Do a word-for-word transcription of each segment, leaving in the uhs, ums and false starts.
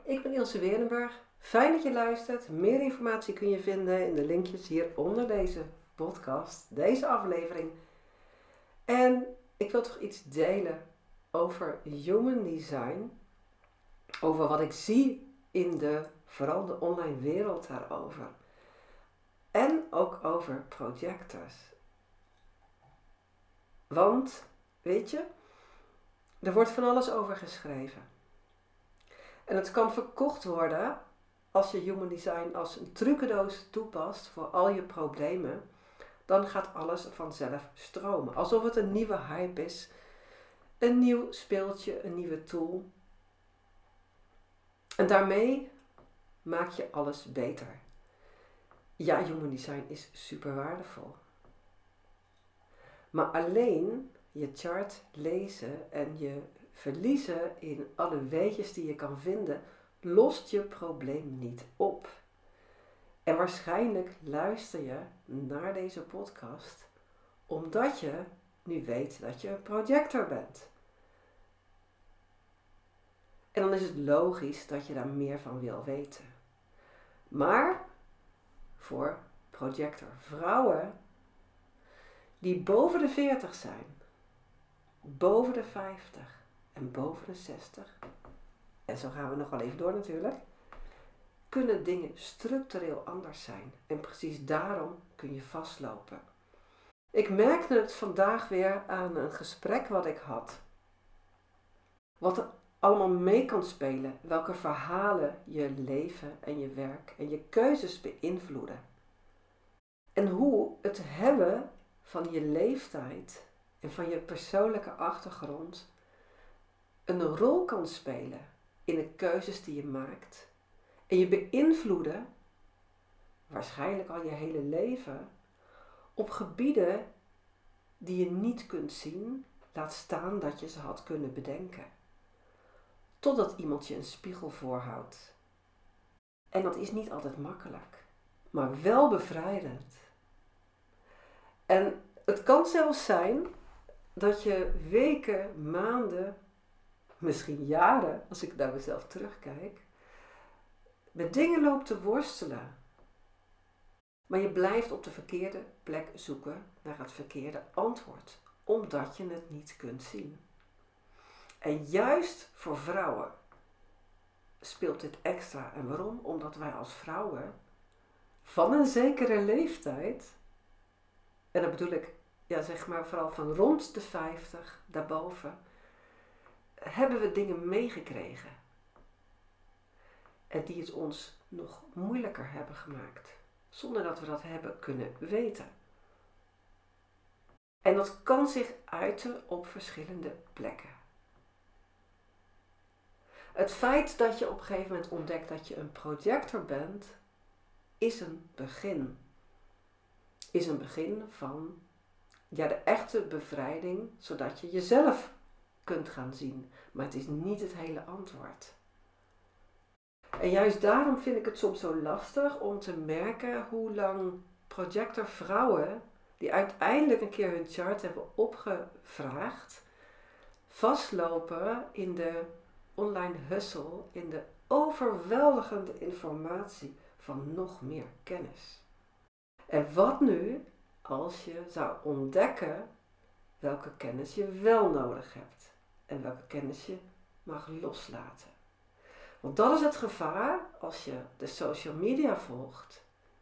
ik ben Ilse Werenberg. Fijn dat je luistert. Meer informatie kun je vinden in de linkjes hier onder deze podcast, deze aflevering. En ik wil toch iets delen over human design, over wat ik zie in de, vooral de online wereld daarover. En ook over projectors. Want, weet je, er wordt van alles over geschreven. En het kan verkocht worden als je human design als een trucendoos toepast voor al je problemen. Dan gaat alles vanzelf stromen. Alsof het een nieuwe hype is. Een nieuw speeltje, een nieuwe tool. En daarmee maak je alles beter. Ja, human design is super waardevol. Maar alleen je chart lezen en je verliezen in alle weetjes die je kan vinden, lost je probleem niet op. En waarschijnlijk luister je naar deze podcast omdat je nu weet dat je een projector bent. En dan is het logisch dat je daar meer van wil weten. Maar voor projector vrouwen die boven de veertig zijn, boven de vijftig en boven de zestig, en zo gaan we nog wel even door natuurlijk, kunnen dingen structureel anders zijn. En precies daarom kun je vastlopen. Ik merkte het vandaag weer aan een gesprek wat ik had. Wat er allemaal mee kan spelen. Welke verhalen je leven en je werk en je keuzes beïnvloeden. En hoe het hebben van je leeftijd en van je persoonlijke achtergrond een rol kan spelen in de keuzes die je maakt. En je beïnvloeden, waarschijnlijk al je hele leven, op gebieden die je niet kunt zien, laat staan dat je ze had kunnen bedenken. Totdat iemand je een spiegel voorhoudt. En dat is niet altijd makkelijk, maar wel bevrijdend. En het kan zelfs zijn dat je weken, maanden, misschien jaren, als ik naar mezelf terugkijk, met dingen loopt te worstelen. Maar je blijft op de verkeerde plek zoeken naar het verkeerde antwoord, omdat je het niet kunt zien. En juist voor vrouwen speelt dit extra. En waarom? Omdat wij als vrouwen van een zekere leeftijd, en dat bedoel ik, ja, zeg maar vooral van rond de vijftig, daarboven, hebben we dingen meegekregen. En die het ons nog moeilijker hebben gemaakt. Zonder dat we dat hebben kunnen weten. En dat kan zich uiten op verschillende plekken. Het feit dat je op een gegeven moment ontdekt dat je een projector bent, is een begin. Is een begin van ja, de echte bevrijding, zodat je jezelf kunt gaan zien. Maar het is niet het hele antwoord. En juist daarom vind ik het soms zo lastig om te merken hoe lang projector vrouwen, die uiteindelijk een keer hun chart hebben opgevraagd, vastlopen in de online hustle, in de overweldigende informatie van nog meer kennis. En wat nu als je zou ontdekken welke kennis je wel nodig hebt en welke kennis je mag loslaten? Want dat is het gevaar als je de social media volgt.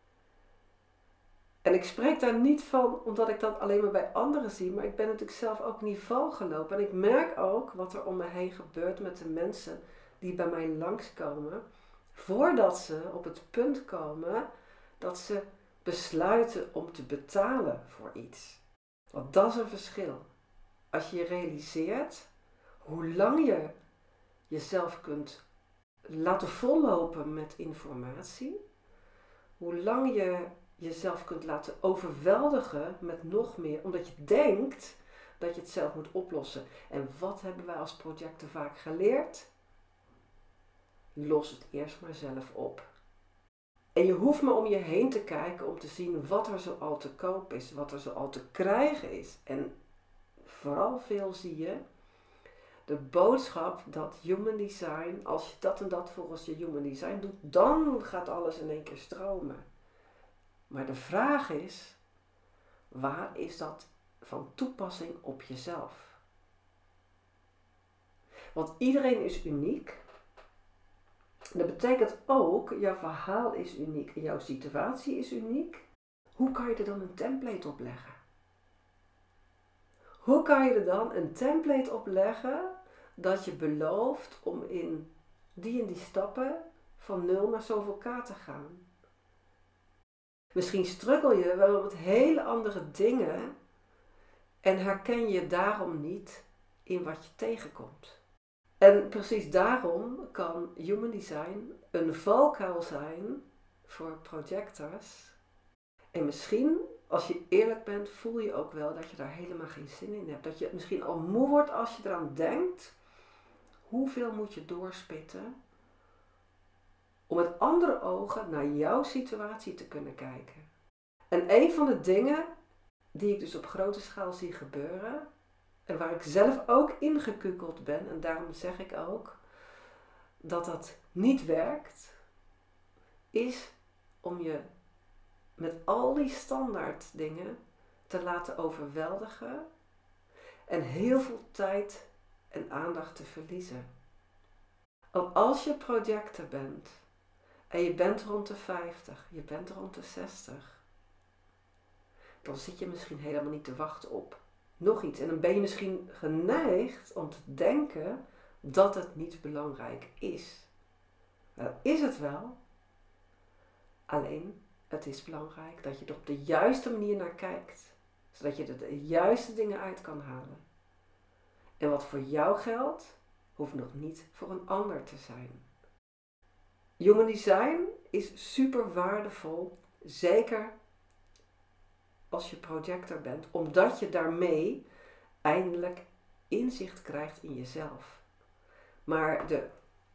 En ik spreek daar niet van omdat ik dat alleen maar bij anderen zie, maar ik ben natuurlijk zelf ook niveau gelopen. En ik merk ook wat er om me heen gebeurt met de mensen die bij mij langskomen, voordat ze op het punt komen dat ze besluiten om te betalen voor iets. Want dat is een verschil. Als je je realiseert hoe lang je jezelf kunt laten vollopen met informatie, hoe lang je jezelf kunt laten overweldigen met nog meer, omdat je denkt dat je het zelf moet oplossen. En wat hebben wij als projector vaak geleerd? Los het eerst maar zelf op. En je hoeft maar om je heen te kijken om te zien wat er zo al te koop is, wat er zo al te krijgen is. En vooral veel zie je de boodschap dat human design, als je dat en dat volgens je human design doet, dan gaat alles in één keer stromen. Maar de vraag is, waar is dat van toepassing op jezelf? Want iedereen is uniek. Dat betekent ook, jouw verhaal is uniek en jouw situatie is uniek. Hoe kan je er dan een template op leggen? Hoe kan je er dan een template op leggen dat je belooft om in die en die stappen van nul naar zoveel k te gaan? Misschien struggle je wel met hele andere dingen en herken je daarom niet in wat je tegenkomt. En precies daarom kan Human Design een valkuil zijn voor projectors. En misschien, als je eerlijk bent, voel je ook wel dat je daar helemaal geen zin in hebt. Dat je misschien al moe wordt als je eraan denkt. Hoeveel moet je doorspitten om met andere ogen naar jouw situatie te kunnen kijken? En een van de dingen die ik dus op grote schaal zie gebeuren, en waar ik zelf ook ingekukeld ben, en daarom zeg ik ook dat dat niet werkt, is om je met al die standaard dingen te laten overweldigen en heel veel tijd en aandacht te verliezen. Want als je projector bent en je bent rond de vijftig, je bent rond de zestig, dan zit je misschien helemaal niet te wachten op nog iets. En dan ben je misschien geneigd om te denken dat het niet belangrijk is. Nou, dat is het wel. Alleen, het is belangrijk dat je er op de juiste manier naar kijkt. Zodat je er de juiste dingen uit kan halen. En wat voor jou geldt, hoeft nog niet voor een ander te zijn. Human Design is super waardevol, zeker als je projector bent, omdat je daarmee eindelijk inzicht krijgt in jezelf. Maar de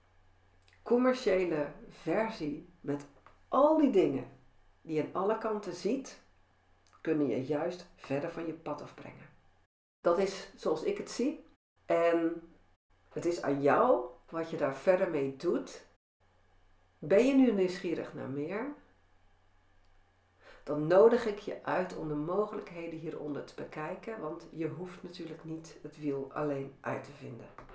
commerciële versie met al die dingen die je aan alle kanten ziet, kunnen je juist verder van je pad afbrengen. Dat is zoals ik het zie. En het is aan jou wat je daar verder mee doet. Ben je nu nieuwsgierig naar meer? Dan nodig ik je uit om de mogelijkheden hieronder te bekijken, want je hoeft natuurlijk niet het wiel alleen uit te vinden.